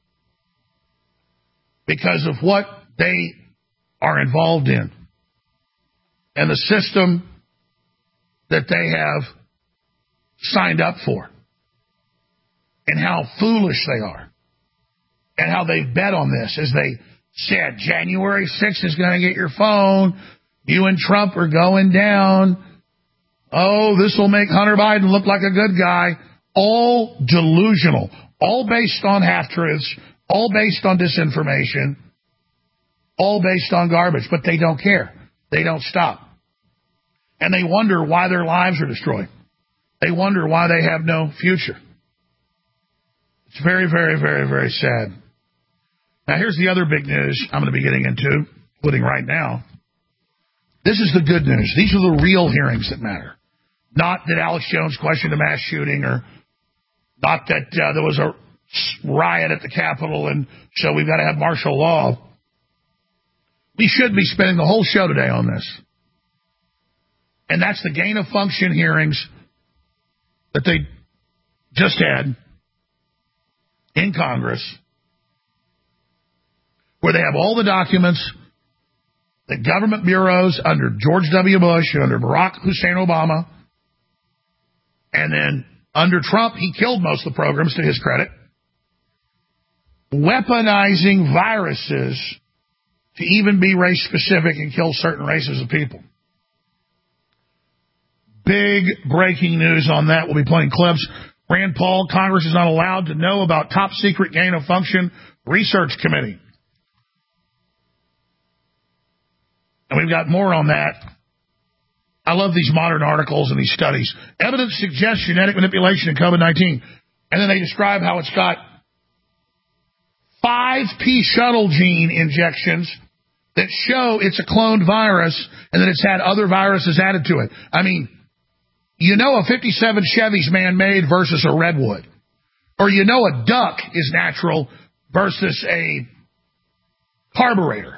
because of what they are involved in and the system that they have signed up for and how foolish they are and how they bet on this. As they said, January 6th is going to get your phone. You and Trump are going down. Oh, this will make Hunter Biden look like a good guy. All delusional, all based on half-truths, all based on disinformation, all based on garbage. But they don't care. They don't stop. And they wonder why their lives are destroyed. They wonder why they have no future. It's very, very, very, very sad. Now, here's the other big news I'm going to be getting into, including right now. This is the good news. These are the real hearings that matter. Not that Alex Jones questioned a mass shooting, or not that there was a riot at the Capitol and so we've got to have martial law. We should be spending the whole show today on this. And that's the gain of function hearings that they just had in Congress, where they have all the documents that government bureaus under George W. Bush and under Barack Hussein Obama, and then under Trump, he killed most of the programs, to his credit, weaponizing viruses to even be race-specific and kill certain races of people. Big breaking news on that. We'll be playing clips. Rand Paul, Congress is not allowed to know about top-secret gain-of-function research committee. And we've got more on that. I love these modern articles and these studies. Evidence suggests genetic manipulation in COVID-19. And then they describe how it's got 5P shuttle gene injections that show it's a cloned virus and that it's had other viruses added to it. I mean, you know a 57 Chevy's man-made versus a Redwood. Or you know a duck is natural versus a carburetor.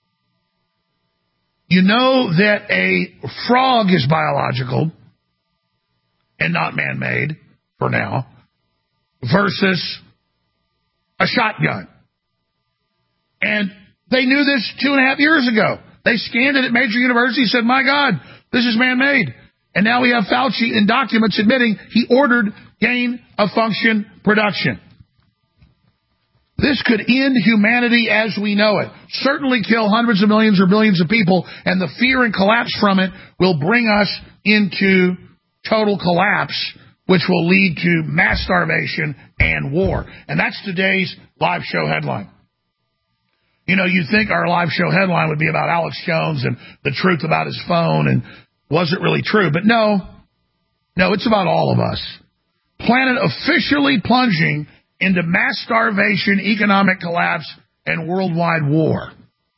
You know that a frog is biological and not man-made for now versus a shotgun. And they knew this 2.5 years ago. They scanned it at major universities and said, my God, this is man-made. And now we have Fauci in documents admitting he ordered gain-of-function production. This could end humanity as we know it. Certainly kill hundreds of millions or billions of people, and the fear and collapse from it will bring us into total collapse, which will lead to mass starvation and war. And that's today's live show headline. You know, you'd think our live show headline would be about Alex Jones and the truth about his phone and was it really true? But no, it's about all of us. Planet officially plunging into mass starvation, economic collapse, and worldwide war.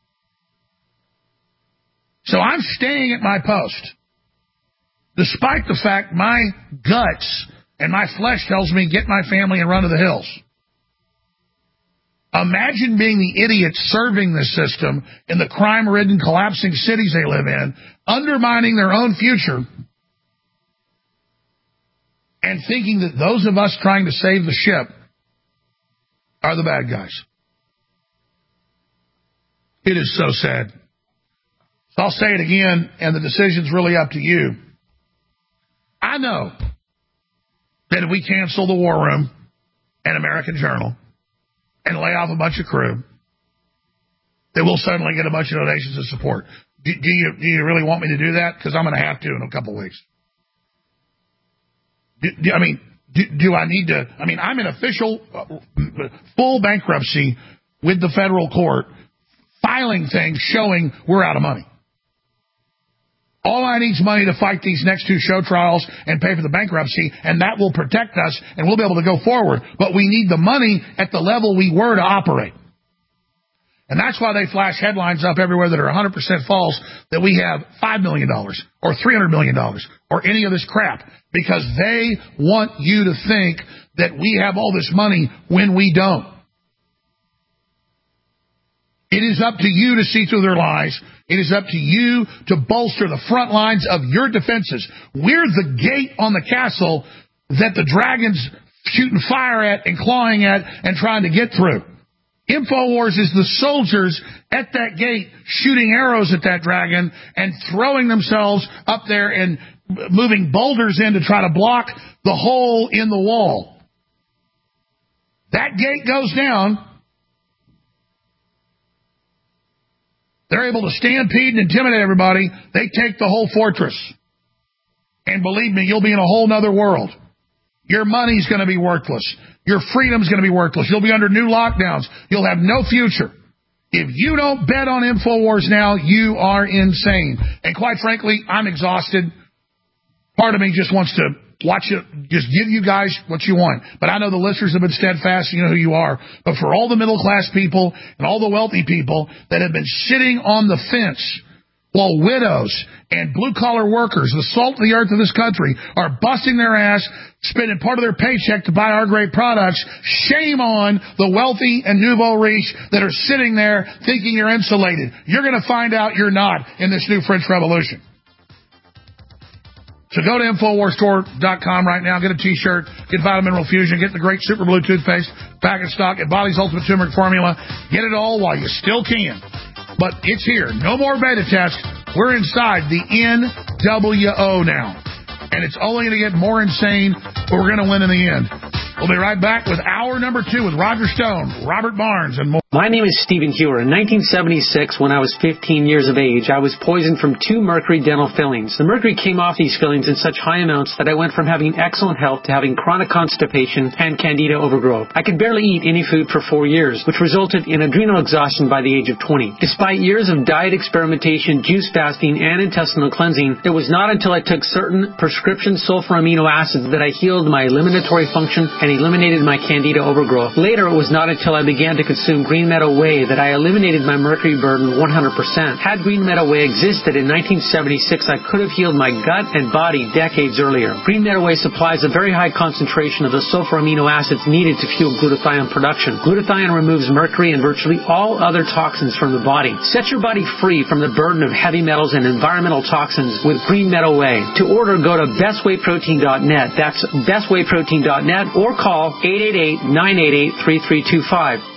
So I'm staying at my post, despite the fact my guts and my flesh tells me get my family and run to the hills. Imagine being the idiots serving this system in the crime-ridden, collapsing cities they live in, undermining their own future, and thinking that those of us trying to save the ship are the bad guys. It is so sad. So I'll say it again, and the decision's really up to you. I know that if we cancel the War Room and American Journal and lay off a bunch of crew, that we'll suddenly get a bunch of donations of support. Do you really want me to do that? Because I'm going to have to in a couple weeks. Do I need to? I mean, I'm in official full bankruptcy with the federal court, filing things showing we're out of money. All I need is money to fight these next two show trials and pay for the bankruptcy, and that will protect us, and we'll be able to go forward. But we need the money at the level we were to operate. And that's why they flash headlines up everywhere that are 100% false, that we have $5 million or $300 million or any of this crap, because they want you to think that we have all this money when we don't. It is up to you to see through their lies. It is up to you to bolster the front lines of your defenses. We're the gate on the castle that the dragon's shooting fire at and clawing at and trying to get through. InfoWars is the soldiers at that gate shooting arrows at that dragon and throwing themselves up there and moving boulders in to try to block the hole in the wall. That gate goes down. They're able to stampede and intimidate everybody. They take the whole fortress. And believe me, you'll be in a whole nother world. Your money's going to be worthless. Your freedom's going to be worthless. You'll be under new lockdowns. You'll have no future. If you don't bet on InfoWars now, you are insane. And quite frankly, I'm exhausted. Part of me just wants to watch it, just give you guys what you want. But I know the listeners have been steadfast, you know who you are. But for all the middle-class people and all the wealthy people that have been sitting on the fence while widows and blue-collar workers, the salt of the earth of this country, are busting their ass, spending part of their paycheck to buy our great products, shame on the wealthy and nouveau riche that are sitting there thinking you're insulated. You're going to find out you're not in this new French Revolution. So go to InfoWarsStore.com right now. Get a T-shirt. Get Vitamin Mineral Fusion. Get the great Super Blue toothpaste. Back in stock. Get Body's Ultimate Turmeric Formula. Get it all while you still can. But it's here. No more beta test. We're inside the NWO now. And it's only going to get more insane, but we're going to win in the end. We'll be right back with hour number 2 with Roger Stone, Robert Barnes, and more. My name is Stephen Hewer. In 1976, when I was 15 years of age, I was poisoned from 2 mercury dental fillings. The mercury came off these fillings in such high amounts that I went from having excellent health to having chronic constipation and candida overgrowth. I could barely eat any food for 4 years, which resulted in adrenal exhaustion by the age of 20. Despite years of diet experimentation, juice fasting, and intestinal cleansing, it was not until I took certain prescription sulfur amino acids that I healed my eliminatory function and eliminated my candida overgrowth. Later, it was not until I began to consume Green Meadow Whey that I eliminated my mercury burden 100%. Had Green Meadow Whey existed in 1976, I could have healed my gut and body decades earlier. Green Meadow Whey supplies a very high concentration of the sulfur amino acids needed to fuel glutathione production. Glutathione removes mercury and virtually all other toxins from the body. Set your body free from the burden of heavy metals and environmental toxins with Green Meadow Whey. To order, go to bestwayprotein.net. That's bestwayprotein.net or call 888-988-3325.